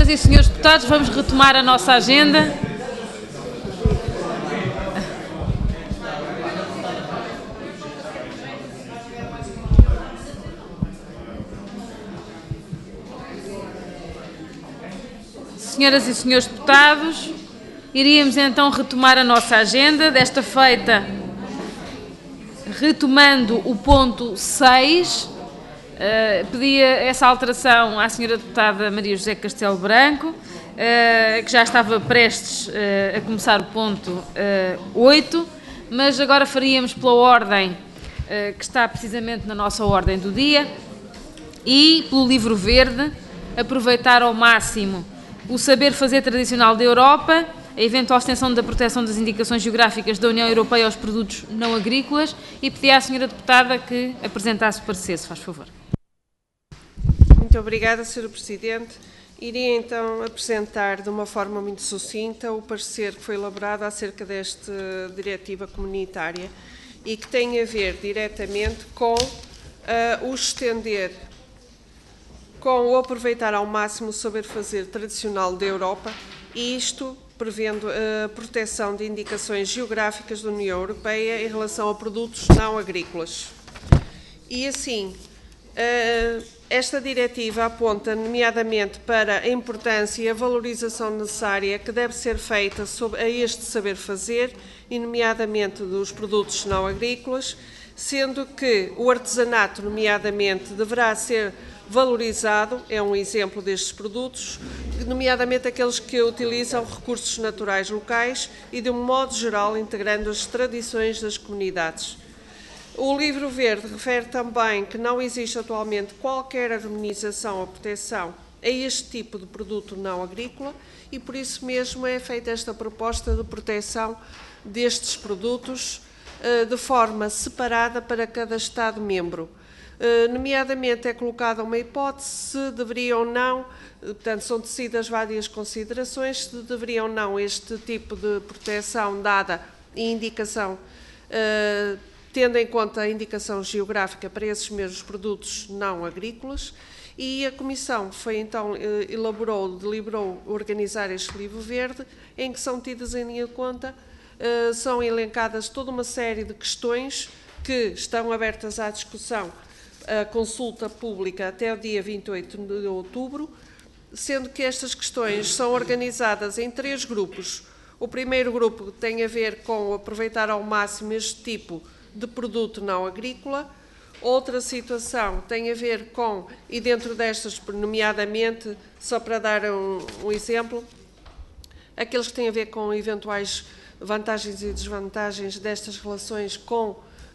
Senhoras e senhores deputados, vamos retomar a nossa agenda. Senhoras e senhores deputados, iríamos então retomar a nossa agenda, desta feita retomando o ponto 6, pedia essa alteração à senhora deputada Maria José Castelo Branco, que já estava prestes a começar o ponto 8, mas agora faríamos pela ordem que está precisamente na nossa ordem do dia e pelo livro verde, aproveitar ao máximo o saber fazer tradicional da Europa, a eventual extensão da proteção das indicações geográficas da União Europeia aos produtos não agrícolas e pedir à senhora deputada que apresentasse o parecer, se faz favor. Muito obrigada, Sr. Presidente. Iria então apresentar de uma forma muito sucinta o parecer que foi elaborado acerca desta diretiva comunitária e que tem a ver diretamente com o estender, com o aproveitar ao máximo o saber fazer tradicional da Europa, e isto prevendo a proteção de indicações geográficas da União Europeia em relação a produtos não agrícolas. E assim, esta diretiva aponta nomeadamente para a importância e a valorização necessária que deve ser feita a este saber fazer, e nomeadamente dos produtos não agrícolas, sendo que o artesanato, nomeadamente, deverá ser valorizado, é um exemplo destes produtos, nomeadamente aqueles que utilizam recursos naturais locais e, de um modo geral, integrando as tradições das comunidades. O livro verde refere também que não existe atualmente qualquer harmonização ou proteção a este tipo de produto não agrícola e, por isso mesmo, é feita esta proposta de proteção destes produtos de forma separada para cada Estado-membro. Nomeadamente é colocada uma hipótese se deveriam ou não, portanto são tecidas várias considerações, se deveriam ou não este tipo de proteção dada e indicação, tendo em conta a indicação geográfica para esses mesmos produtos não agrícolas, e a Comissão foi então, deliberou organizar este livro verde, em que são tidas em conta, são elencadas toda uma série de questões que estão abertas à discussão, a consulta pública até o dia 28 de outubro, sendo que estas questões são organizadas em 3 grupos. O primeiro grupo tem a ver com aproveitar ao máximo este tipo de produto não agrícola. Outra situação tem a ver com, e dentro destas, nomeadamente, só para dar um exemplo, aqueles que têm a ver com eventuais vantagens e desvantagens destas relações com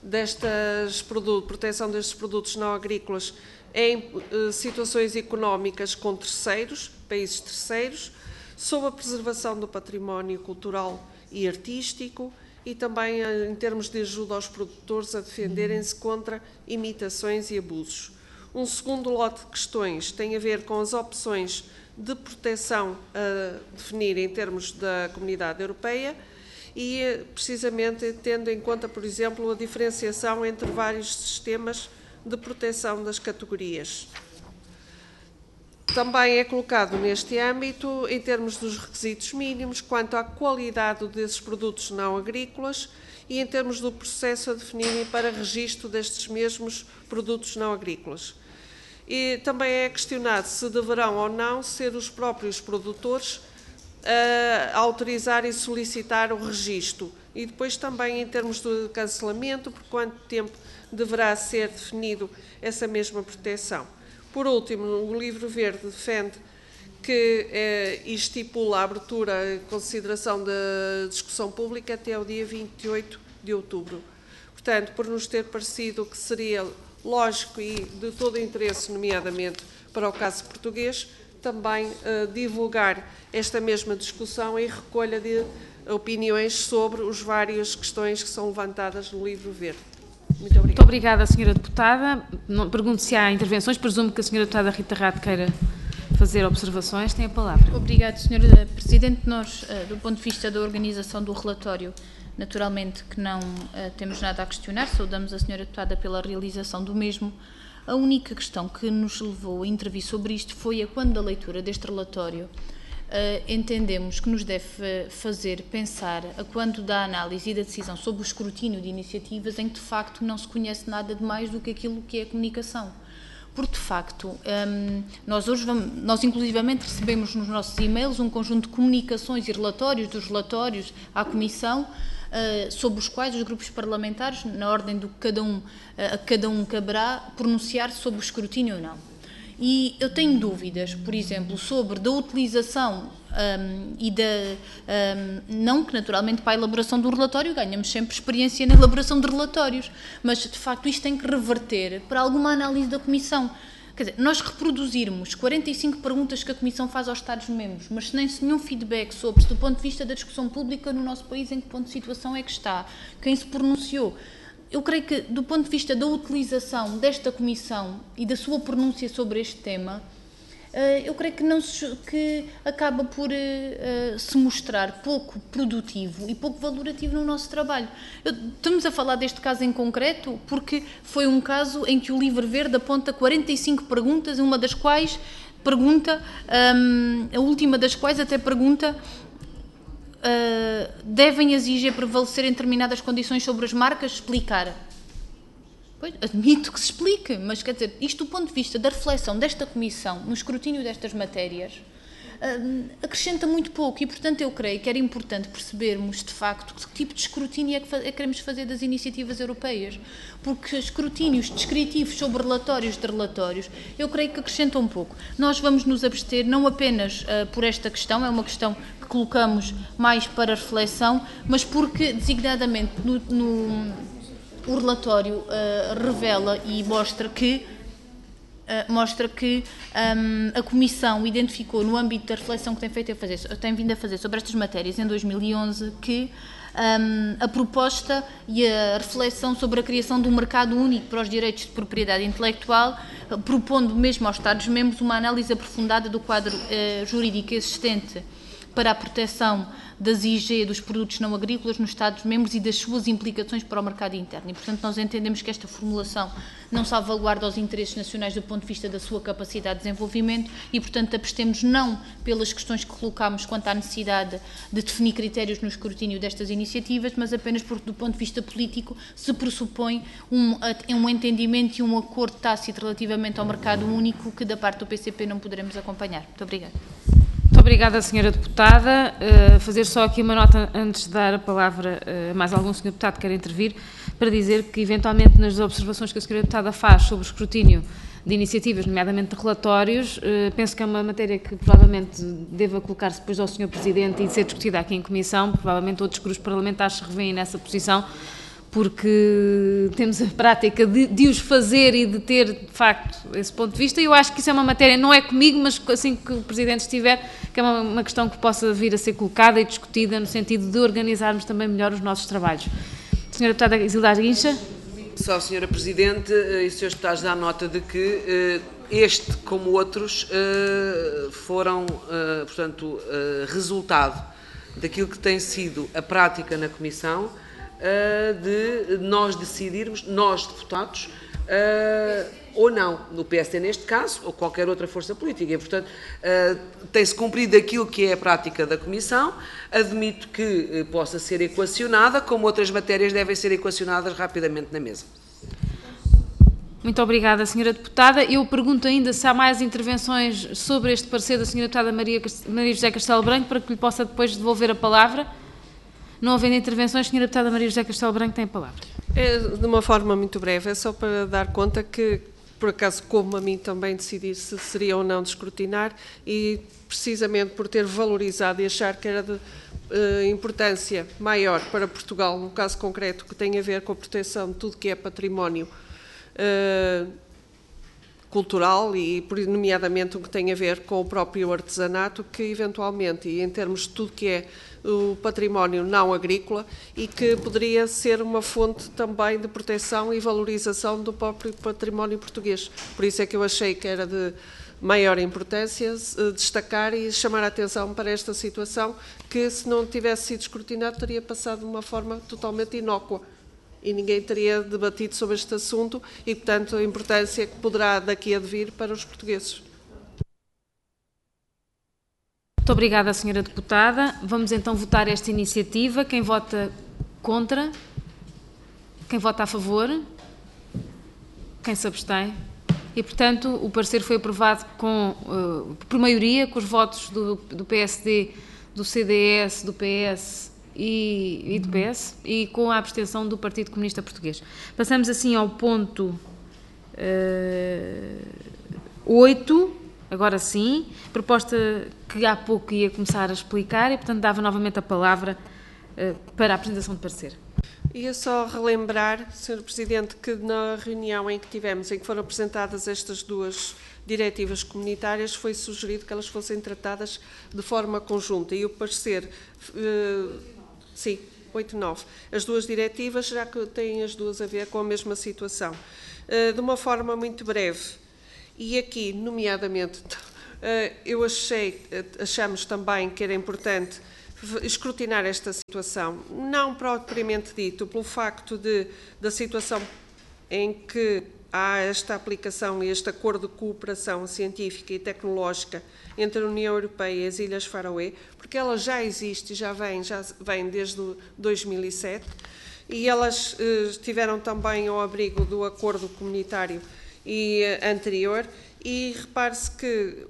proteção destes produtos não agrícolas em situações económicas com terceiros, países terceiros, sob a preservação do património cultural e artístico e também em termos de ajuda aos produtores a defenderem-se contra imitações e abusos. Um segundo lote de questões tem a ver com as opções de proteção a definir em termos da Comunidade Europeia, e precisamente tendo em conta, por exemplo, a diferenciação entre vários sistemas de proteção das categorias. Também é colocado neste âmbito, em termos dos requisitos mínimos, quanto à qualidade desses produtos não agrícolas e em termos do processo a definirem para registro destes mesmos produtos não agrícolas. E também é questionado se deverão ou não ser os próprios produtores a autorizar e solicitar o registro, e depois também em termos de cancelamento, por quanto tempo deverá ser definido essa mesma proteção. Por último, o livro verde defende que estipula a abertura e consideração da discussão pública até o dia 28 de outubro. Portanto, por nos ter parecido que seria lógico e de todo interesse, nomeadamente para o caso português, também divulgar esta mesma discussão e recolha de opiniões sobre as várias questões que são levantadas no livro verde. Muito obrigada. Muito obrigada, Sra. Deputada. Pergunto se há intervenções. Presumo que a Sra. Deputada Rita Rato queira fazer observações. Tem a palavra. Obrigada, Sra. Presidente. Nós, do ponto de vista da organização do relatório, naturalmente que não temos nada a questionar. Saudamos a Sra. Deputada pela realização do mesmo. A única questão que nos levou a intervir sobre isto foi a quando da leitura deste relatório entendemos que nos deve fazer pensar a quando da análise e da decisão sobre o escrutínio de iniciativas em que de facto não se conhece nada de mais do que aquilo que é a comunicação. Porque de facto, nós inclusivamente recebemos nos nossos e-mails um conjunto de comunicações e relatórios dos relatórios à Comissão, sobre os quais os grupos parlamentares, na ordem do que a cada um caberá, pronunciar-se sobre o escrutínio ou não. E eu tenho dúvidas, por exemplo, sobre da utilização não que naturalmente para a elaboração de um relatório ganhamos sempre experiência na elaboração de relatórios, mas de facto isto tem que reverter para alguma análise da Comissão. Quer dizer, nós reproduzirmos 45 perguntas que a Comissão faz aos Estados-membros, mas sem nenhum feedback sobre, do ponto de vista da discussão pública no nosso país, em que ponto de situação é que está, quem se pronunciou. Eu creio que, do ponto de vista da utilização desta Comissão e da sua pronúncia sobre este tema, eu creio que acaba por se mostrar pouco produtivo e pouco valorativo no nosso trabalho. Estamos a falar deste caso em concreto porque foi um caso em que o Livro Verde aponta 45 perguntas, uma das quais a última das quais até pergunta devem exigir prevalecer em determinadas condições sobre as marcas, explicar. Pois, admito que se explique, mas quer dizer, isto do ponto de vista da reflexão desta Comissão, no escrutínio destas matérias, acrescenta muito pouco e, portanto, eu creio que era importante percebermos, de facto, que tipo de escrutínio é que queremos fazer das iniciativas europeias, porque escrutínios descritivos sobre relatórios de relatórios, eu creio que acrescentam um pouco. Nós vamos nos abster, não apenas por esta questão, é uma questão que colocamos mais para reflexão, mas porque, designadamente, o relatório revela e mostra que a Comissão identificou, no âmbito da reflexão que tem vindo a fazer sobre estas matérias em 2011, que a proposta e a reflexão sobre a criação de um mercado único para os direitos de propriedade intelectual, propondo mesmo aos Estados-membros uma análise aprofundada do quadro jurídico existente para a proteção das IG dos produtos não agrícolas nos Estados-membros e das suas implicações para o mercado interno. E, portanto, nós entendemos que esta formulação não salvaguarda os interesses nacionais do ponto de vista da sua capacidade de desenvolvimento e, portanto, abstemos não pelas questões que colocámos quanto à necessidade de definir critérios no escrutínio destas iniciativas, mas apenas porque, do ponto de vista político, se pressupõe um entendimento e um acordo tácito relativamente ao mercado único que, da parte do PCP, não poderemos acompanhar. Muito obrigada. Muito obrigada, Sra. Deputada. Fazer só aqui uma nota antes de dar a palavra a mais algum Sr. Deputado que queira intervir, para dizer que, eventualmente, nas observações que a Sra. Deputada faz sobre o escrutínio de iniciativas, nomeadamente de relatórios, penso que é uma matéria que provavelmente deva colocar-se depois ao Sr. Presidente e ser discutida aqui em Comissão. Provavelmente outros grupos parlamentares se revêem nessa posição, porque temos a prática de os fazer e de ter, de facto, esse ponto de vista. E eu acho que isso é uma matéria, não é comigo, mas assim que o Presidente estiver, que é uma questão que possa vir a ser colocada e discutida no sentido de organizarmos também melhor os nossos trabalhos. Sra. Deputada Isilda Guincha. Só, Sra. Presidente, e Srs. Deputados, dá nota de que este, como outros, foram, portanto, resultado daquilo que tem sido a prática na Comissão, de nós decidirmos, nós deputados, ou não, no PSD neste caso, ou qualquer outra força política. E, portanto, tem-se cumprido aquilo que é a prática da Comissão. Admito que possa ser equacionada, como outras matérias devem ser equacionadas rapidamente na mesa. Muito obrigada, Sra. Deputada. Eu pergunto ainda se há mais intervenções sobre este parecer da Sra. Deputada Maria José Castelo Branco, para que lhe possa depois devolver a palavra. Não havendo intervenções, Sra. Deputada Maria José Castelo Branco tem a palavra. De uma forma muito breve, é só para dar conta que, por acaso, como a mim também decidi se seria ou não de escrutinar, e precisamente por ter valorizado e achar que era de importância maior para Portugal, no caso concreto, que tem a ver com a proteção de tudo que é património cultural e, nomeadamente, o que tem a ver com o próprio artesanato, que eventualmente, e em termos de tudo que é o património não agrícola, e que poderia ser uma fonte também de proteção e valorização do próprio património português. Por isso é que eu achei que era de maior importância destacar e chamar a atenção para esta situação, que se não tivesse sido escrutinado teria passado de uma forma totalmente inócua. e ninguém teria debatido sobre este assunto e, portanto, a importância que poderá daqui a vir para os portugueses. Muito obrigada, Sra. Deputada. Vamos então votar esta iniciativa. Quem vota contra? Quem vota a favor? Quem se abstém? E, portanto, o parecer foi aprovado por maioria, com os votos do PSD, do CDS, do PS e do PS, e com a abstenção do Partido Comunista Português. Passamos assim ao ponto 8, agora sim, proposta que há pouco ia começar a explicar e, portanto, dava novamente a palavra para a apresentação de parecer. Ia só relembrar, Sr. Presidente, que na reunião em que tivemos, em que foram apresentadas estas duas diretivas comunitárias, foi sugerido que elas fossem tratadas de forma conjunta e o parecer, sim, 8 e 9, as duas diretivas, já que têm as duas a ver com a mesma situação. De uma forma muito breve, e aqui, nomeadamente, achamos também que era importante escrutinar esta situação, não propriamente dito pelo facto da situação em que há esta aplicação e este acordo de cooperação científica e tecnológica entre a União Europeia e as Ilhas Faroé, porque ela já existe e já vem desde 2007, e elas estiveram também ao abrigo do acordo comunitário anterior, e repare-se que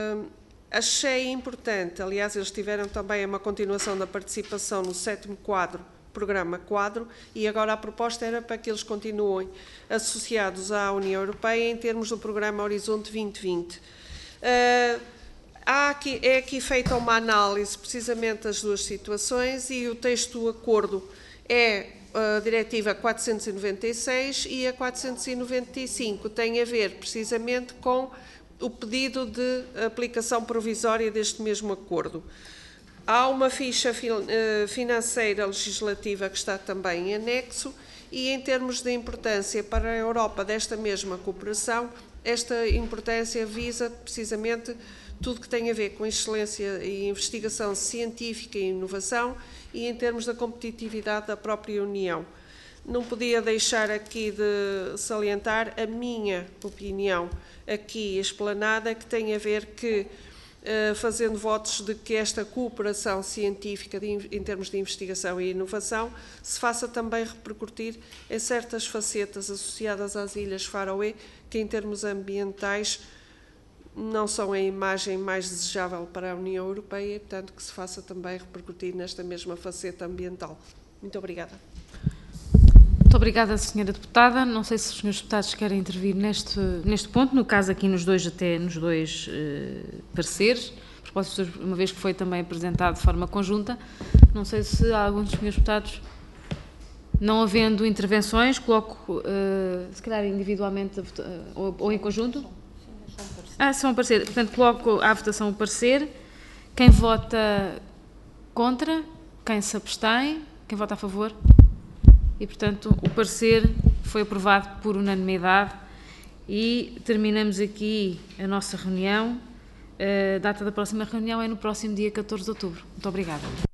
achei importante, aliás, eles tiveram também uma continuação da participação no 7º programa quadro, e agora a proposta era para que eles continuem associados à União Europeia em termos do programa Horizonte 2020. É aqui feita uma análise precisamente das duas situações, e o texto do acordo é a Diretiva 496 e a 495, tem a ver precisamente com o pedido de aplicação provisória deste mesmo acordo. Há uma ficha financeira legislativa que está também em anexo, e em termos de importância para a Europa desta mesma cooperação, esta importância visa precisamente tudo que tem a ver com excelência e investigação científica e inovação, e em termos da competitividade da própria União. Não podia deixar aqui de salientar a minha opinião aqui explanada, que tem a ver que, fazendo votos de que esta cooperação científica em termos de investigação e inovação se faça também repercutir em certas facetas associadas às Ilhas Faroé, que em termos ambientais não são a imagem mais desejável para a União Europeia, e, portanto, que se faça também repercutir nesta mesma faceta ambiental. Muito obrigada. Muito obrigada, Sra. Deputada. Não sei se os Srs. Deputados querem intervir neste ponto, no caso aqui nos dois pareceres, uma vez que foi também apresentado de forma conjunta. Não sei se há alguns dos Srs. Deputados, não havendo intervenções, coloco, se calhar individualmente ou em conjunto. São parecer. Portanto, coloco à votação o parecer. Quem vota contra? Quem se abstém? Quem vota a favor? E, portanto, o parecer foi aprovado por unanimidade, e terminamos aqui a nossa reunião. A data da próxima reunião é no próximo dia 14 de outubro. Muito obrigada.